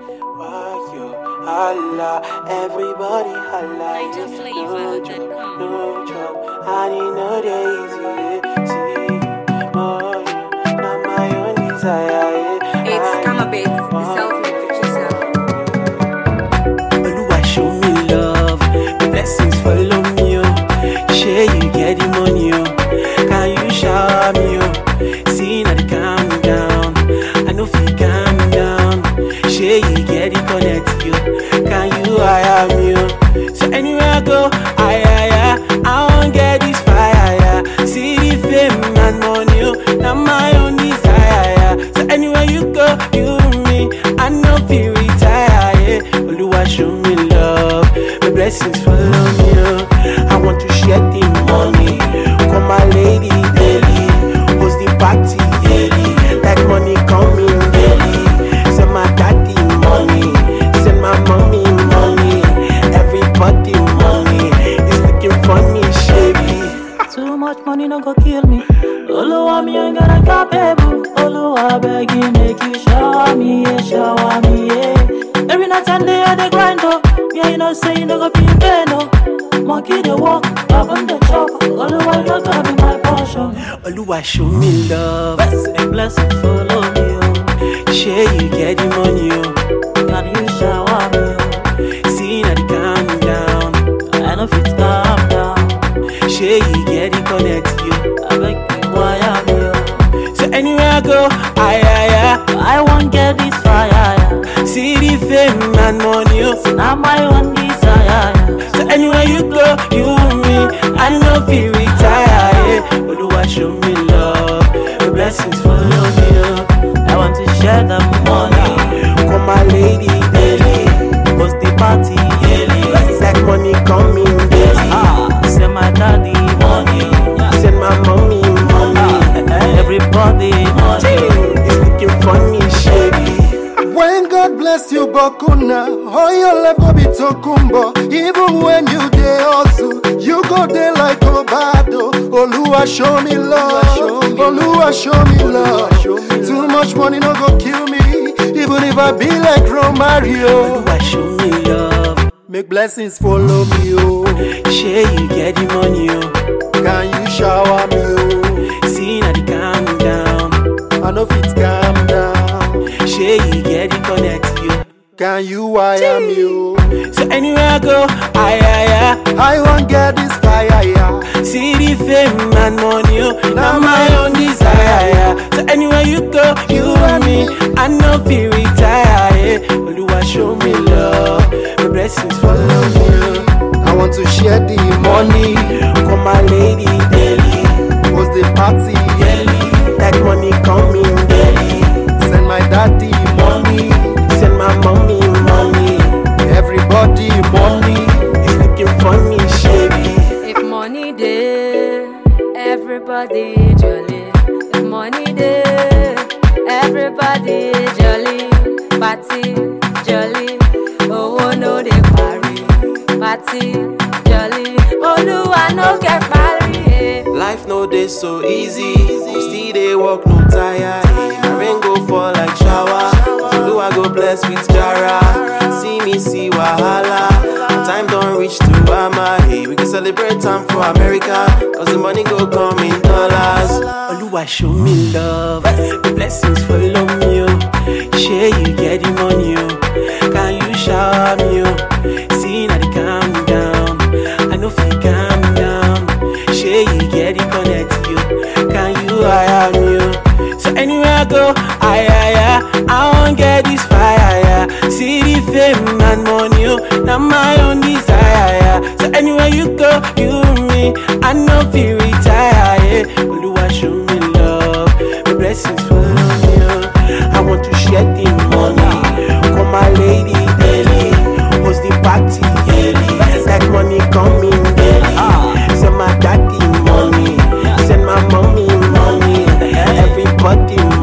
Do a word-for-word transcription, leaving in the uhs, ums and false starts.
Why you holla? Everybody holla. Niger flavor that comes. No job, I need no daisy. See, more, not my own desire. It's Kama Bates, the self-made producer. Oluwa show me love, the blessings follow me, oh. Share you get the money, oh. Can you shower me, oh? See now the calm down, I know if you calm down. Share you get the connect, yo. Can you hire me, oh? So anywhere I go, I, I, I, I won't get this fire, yeah. See the fame and money, oh. Now my own desire, yeah. So anywhere you go, you me, I know if you retire, yeah. Oluwa show me love, my blessings follow me, oh. I want to share the money, call my lady daily, host the party daily, like money coming daily. Send my daddy money, send my mommy money, everybody money, it's looking funny, shady. Too much money no go kill me. Oluwa me ain't gonna capable. Oluwa beg you make you shower me, yeah, shower me, yeah. Every night and day I dey grind up. Yeah, you know say you no go be in vain, no. Monkey dey walk, up on the chop. Oluwa no go be my portion. Oluwa show me love, The blessings follow me, oh. share you get the money, oh. Can you shower me, oh? See now the calm down, I know if it's calm down. share you get the connect, yo. I beg you wire me, oh. So anywhere I go, I, I, I won't get this fire, yeah. I see the fame and money, oh. Now my own desire, yeah. So anywhere you go, you me, I know if you retire, yeah. Oluwa show me love, the blessings follow me, oh. I want to share the money. Call my lady daily, Host the party, daily, like money coming daily. ah, send my daddy money, Send my mommy money, everybody money. it's looking funny, shady. When God bless you, Bokuna, all your life go be Tokumbo. Even when you dey hustle, you go there like Obado. Oluwa show me love, Oluwa show me love. Too much money no go kill me, even if I be like Romario. Oluwa show me love, Make blessings follow me, oh. share you get the money, oh. Can you shower me, oh? See now the calm down, I know if it's calm down. share you get the connect, yo. Can you wire me, oh? So anywhere I go, I, I, I won't get this fire, yeah. I see the fame and money, oh. Now my own desire, yeah. So anywhere you go, you and me, I know if you retire, yeah. Oluwa show me love, the blessings follow me, oh. I want to share the money, Call my lady daily, host the party, daily, like money coming daily. send my daddy money, Send my mommy money, everybody money. it's looking funny, shady. If money there, everybody jolly. If money there, everybody jolly. Party jolly. Oh no they party. Party jolly. Oluwa no get party. Life no day so easy, still they walk no tire. Rain go fall like shower, do I go bless with Jara. See me see wahala, time don't reach to Bama. Hey, we can celebrate time for America, cause the money go come in dollars. Oluwa show me love, the blessings follow me, oh. Share you get the money, oh. Can you shower me, oh? See now the calm down, I know if you calm down. Share you get the connect, you. Can you hire me, oh? So anywhere I go, I, I, I, I won't get this fire, yeah. See the fame and money, oh. Now my own desire, yeah. So anywhere you go, you me, I know if you retire, yeah. Oluwa show me love, the blessings follow me, oh. I want to share the money, call my lady daily, host the party daily, like money coming daily. Send my daddy money, send my mommy money, everybody